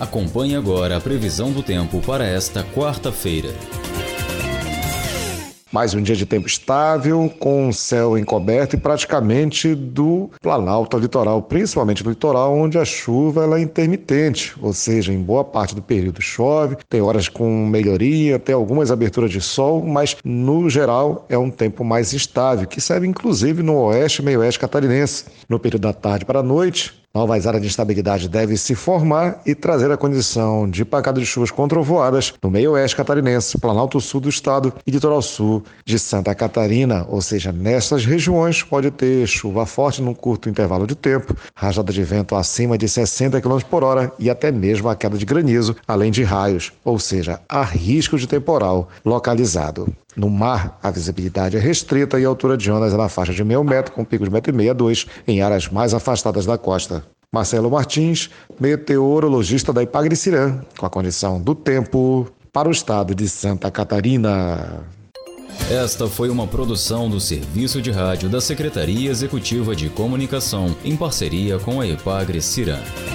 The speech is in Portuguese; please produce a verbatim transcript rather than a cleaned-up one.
Acompanhe agora a previsão do tempo para esta quarta-feira. Mais um dia de tempo estável, com o céu encoberto e praticamente do Planalto ao litoral, principalmente no litoral, onde a chuva ela é intermitente, ou seja, em boa parte do período chove, tem horas com melhoria, tem algumas aberturas de sol, mas no geral é um tempo mais instável, que serve inclusive no oeste e meio-oeste catarinense. No período da tarde para a noite, novas áreas de instabilidade devem se formar e trazer a condição de pancada de chuvas com trovoadas no meio-oeste catarinense, Planalto Sul do estado e litoral sul de Santa Catarina, ou seja, nessas regiões pode ter chuva forte num curto intervalo de tempo, rajada de vento acima de sessenta quilômetros por hora e até mesmo a queda de granizo, além de raios, ou seja, há risco de temporal localizado. No mar, a visibilidade é restrita e a altura de ondas é na faixa de meio metro, com pico de metro e meio a dois em áreas mais afastadas da costa. Marcelo Martins, meteorologista da Ipagre-Cirã, com a condição do tempo para o estado de Santa Catarina. Esta foi uma produção do Serviço de Rádio da Secretaria Executiva de Comunicação, em parceria com a Ipagre-Cirã.